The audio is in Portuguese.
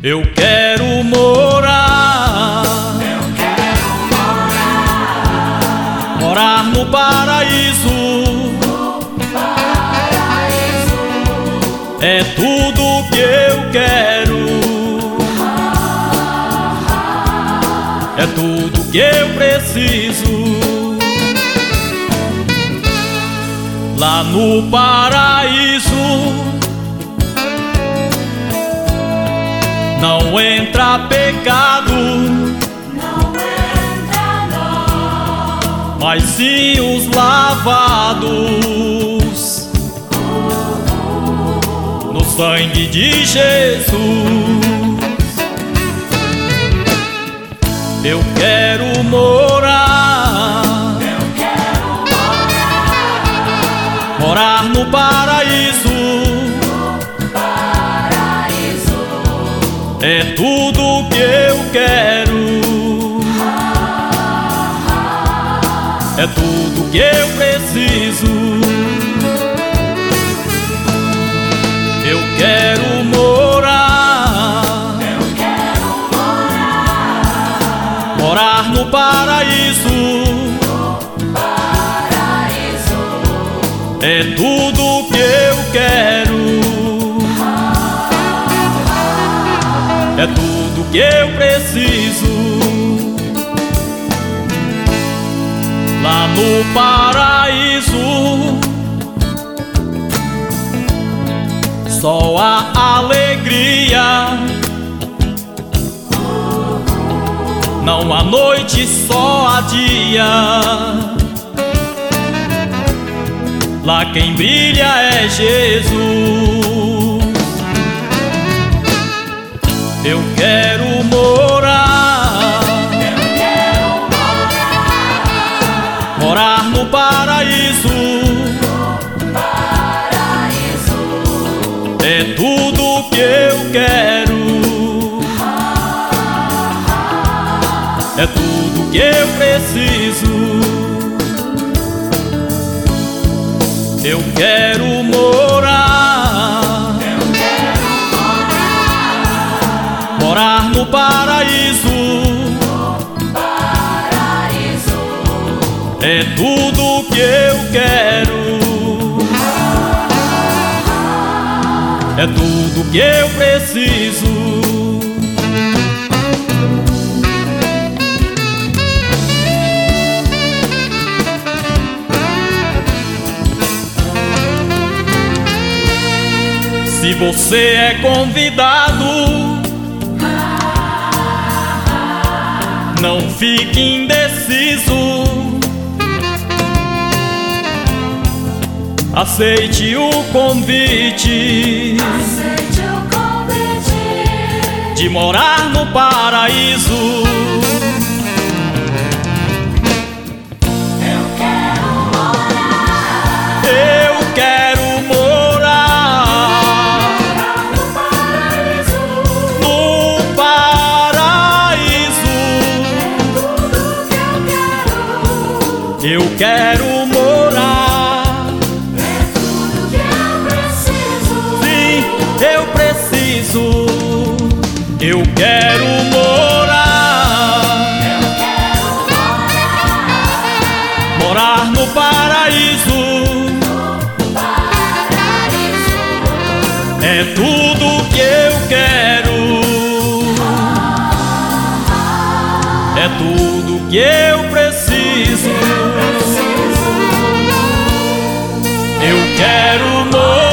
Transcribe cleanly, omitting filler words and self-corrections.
Eu quero morar, morar no paraíso. É tudo que eu quero, é tudo que eu preciso. Lá no paraíso não entra pecado, não entra não, mas sim os lavados no sangue de Jesus. Eu quero morar, morar no paraíso. É tudo que eu quero, é tudo que eu preciso. Eu quero morar, morar no paraíso. É tudo que eu quero, é tudo que eu preciso. Lá no paraíso só há alegria, não há noite, só há dia. Lá quem brilha é Jesus. Eu quero morar, morar no paraíso. É tudo que eu quero, é tudo que eu preciso. Eu quero morar, morar no paraíso. É tudo que eu quero, é tudo que eu preciso. Se você é convidado, não fique indeciso. Aceite o convite, de morar no paraíso. Eu quero morar, é tudo que eu preciso. Sim, eu preciso. Eu quero morar, morar no paraíso. É tudo que eu quero, é tudo que eu preciso. Eu quero morar.